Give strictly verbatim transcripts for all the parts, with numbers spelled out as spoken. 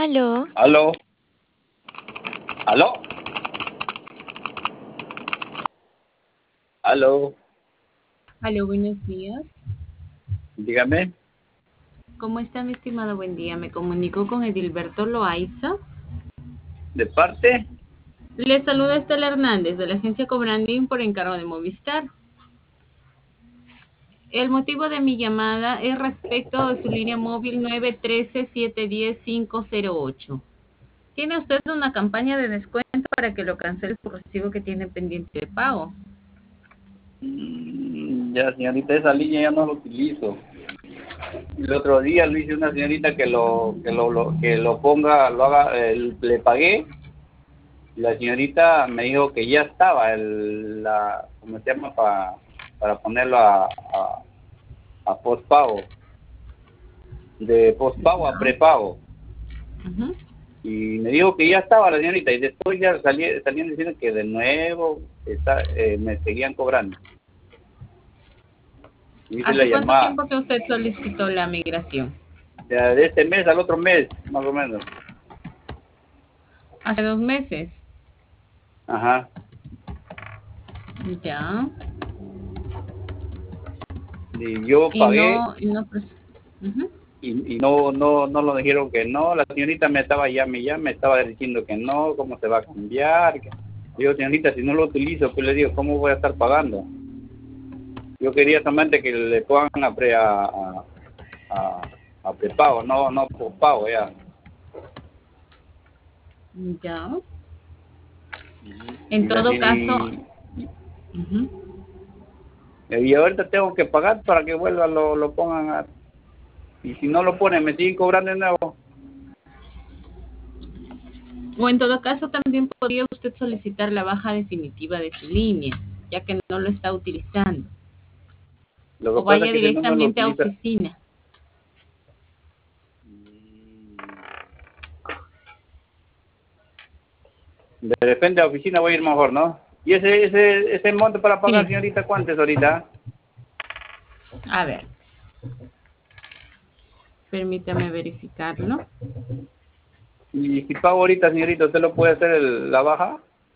Aló. Aló. Aló. Aló. Aló, buenos días. Dígame. ¿Cómo está, mi estimado? Buen día. Me comunico con Edilberto Loaiza. ¿De parte? Le saluda Estela Hernández de la agencia Cobrandín por encargo de Movistar. El motivo de mi llamada es respecto de su línea móvil nueve uno tres, siete uno cero, cinco cero ocho. ¿Tiene usted una campaña de descuento para que lo cancele su recibo que tiene pendiente de pago? Mm, ya, señorita, esa línea ya no la utilizo. El otro día le hice a una señorita que lo que lo, lo- que lo ponga, lo haga, el- le pagué. La señorita me dijo que ya estaba el, la, ¿cómo se llama? Pa- para ponerlo a, a, a postpago, de postpago a prepago. Ujú. Y me dijo que ya estaba la señorita y después ya salí, salían diciendo que de nuevo está, eh, me seguían cobrando. Y hice la ¿Hace cuánto llamada tiempo que usted solicitó la migración? de, de este mes al otro mes, más o menos. Hace dos meses. Ajá. Ya. Y yo Y pagué no, y no, pres- Ujú. y, y no no no lo dijeron que no. La señorita me estaba ya me ya me estaba diciendo que no, cómo se va a cambiar. Que- Digo, señorita, si no lo utilizo, pues le digo, ¿cómo voy a estar pagando? Yo quería solamente que le pongan a, pre, a, a, a, a prepago, no no pospago ya. Ya. Y, En la, todo caso, y, ujú. y ahorita tengo que pagar para que vuelva, lo, lo pongan a... Y si no lo ponen, me siguen cobrando de nuevo. O en todo caso también podría usted solicitar la baja definitiva de su línea, ya que no lo está utilizando. Lo O que pasa es vaya que ese número lo directamente a utiliza... oficina. De repente a la oficina voy a ir mejor, ¿no? ¿Y ese ese ese monto para pagar, Sí. señorita, cuánto es ahorita? A ver, permítame verificarlo. Y si pago ahorita, señorita, ¿usted lo puede hacer el- la baja?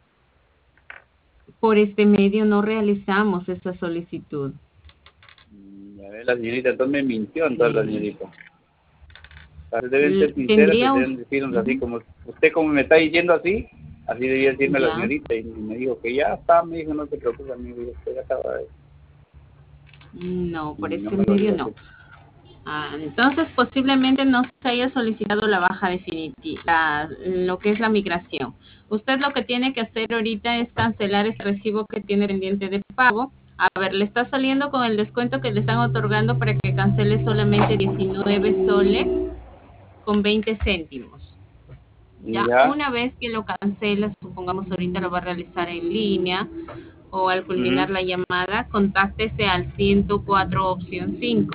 Por este medio no realizamos esa solicitud. Mm, Ya ve, la señorita, entonces me mintió entonces la Sí. señorita. O sea, deben L- ser sinceras, Tendría deben us- decirnos así, Ujú. como usted como me está diciendo así, así debía decirme la Ya. señorita, y me dijo que ya está, me dijo, no te preocupes, amigo, usted ya estaba ahí. No, Y por no este me lo medio dijo no. así. Ah, entonces posiblemente no se haya solicitado la baja definitiva, lo que es la migración. Usted lo que tiene que hacer ahorita es cancelar ese recibo que tiene pendiente de pago. A ver, le está saliendo con el descuento que le están otorgando para que cancele solamente diecinueve soles con veinte céntimos. Ya Ya. una vez que lo cancela, supongamos ahorita lo va a realizar en línea o al culminar Ujú. la llamada, contáctese al ciento cuatro opción cinco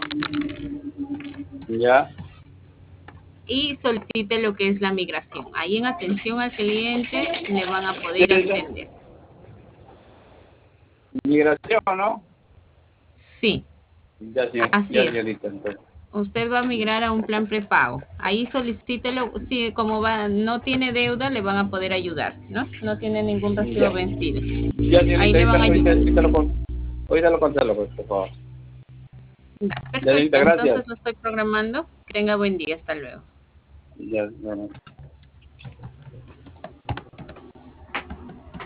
Ya. y solicite lo que es la migración. Ahí en atención al cliente le van a Sí, poder ya. atender. Migración, ¿no? Sí, Ya, señor, así ya, es. señorita, entonces. Usted va a migrar a un plan prepago. Ahí solicítelo. Si como va, no tiene deuda, le van a poder ayudar, ¿no? No tiene ningún recibo Ya. vencido. Ya, Ahí señorita, le ahorita, van a ahorita, ayudar. ahorita lo, con- ahorita lo cancelo, pues, por favor. Ya, Perfecto, señorita, gracias. entonces lo estoy programando. Que tenga buen día. Hasta luego. Ya, bueno.